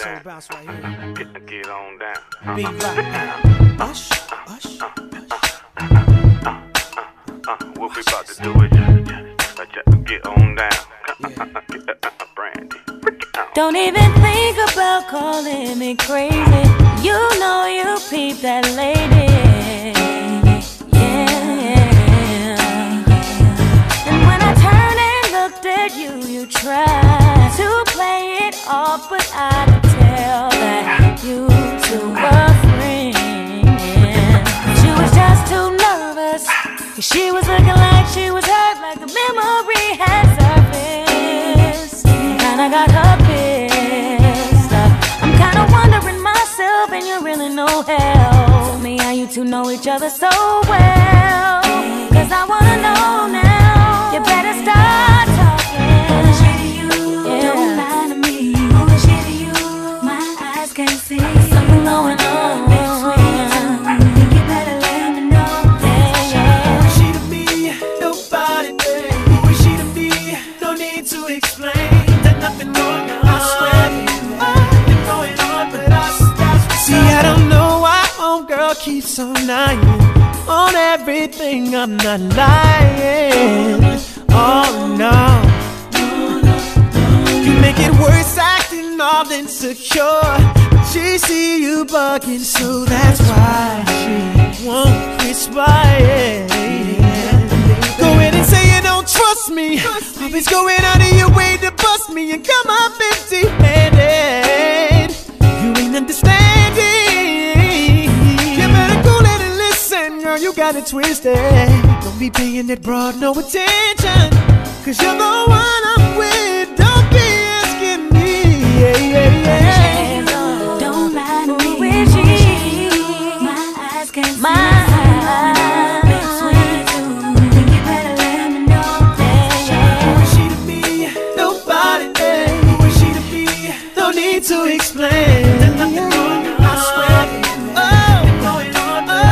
soul bounce right here. Get on down. Be right. Ush. What we about to do is get on down. Brandy. Don't even think about calling me crazy. You know you peep that lady. Yeah. And when I turned and looked at you, you tried to play it off, but I could tell that you two were friends. She was just too nervous. She was looking like she was hurt, like the memory had surfaced. Kinda got her pissed up. I'm kinda wondering myself, and you really know hell. Tell me how you two know each other so well, 'cause I wanna know now. You better start talking. Bullshit to you, don't lie to me. Bullshit to you, my eyes can't see. Something going on. Think you better let me know. She to me, nobody there. Who is she to me? No need to explain. There's nothing going on. I swear to you, nothing going on, but I see, I don't know why homegirl keeps on lying on everything. I'm not lying. Oh no. You make it worse, acting all insecure. She see you bugging, so that's why she won't quit spying. Go ahead and say you don't trust me. Always going out of your way to bust me and come up empty-handed. You ain't understanding. You better cool it and listen, girl, you got it twisted. Don't be paying that broad no attention, 'cause you're the one I'm with. Don't be asking me. Don't lie to me. My eyes can't see. My think you better let me know. Who is she to me? Nobody there. Who is she to me? No need to explain. There's nothing going on, I swear. Nothing going on, but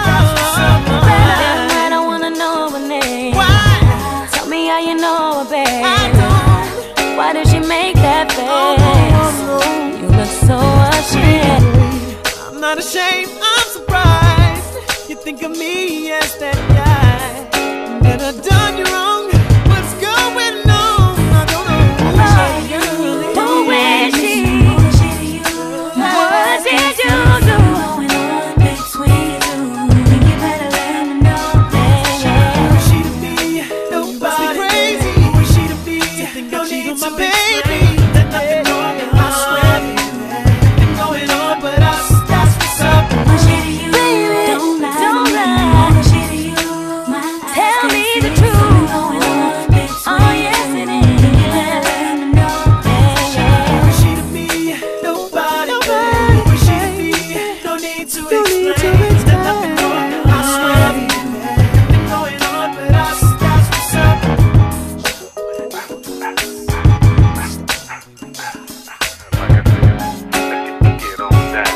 I don't wanna know her name. Why? Tell me how you know her, babe. I don't. Why did she make that face? Oh, You look so ashamed. I'm not ashamed, I'm surprised. You think of me as that guy that I done you wrong. What's going on? I don't know. Who is she? What did you do? Who is she to me? Nobody crazy. Who is she to me? No need to baby. There's nothing going on, I swear. Nothing going on, but that's what's up. Baby, don't lie. Tell me the truth. Oh yes it is. Who is she to me? Nobody. Who is she to me? No need to explain. There's nothing going on, I swear. Nothing going on, but that's what's up. Get on down.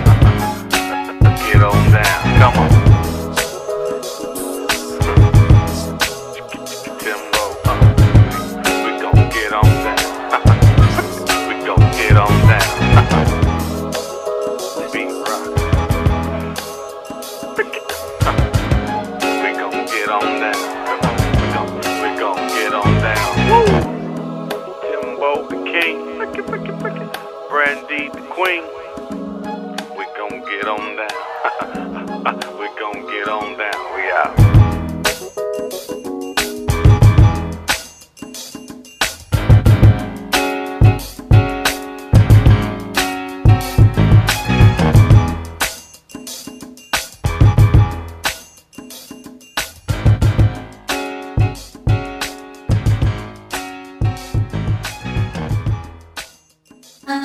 Get on down. Come on. Timbo. We gon' get on down. We gon' get on down. Be rock. We gon' get on down. We gon' get on down. Timbo the king. Brandy the queen. We gon' get on down. We gon' get on down. We out.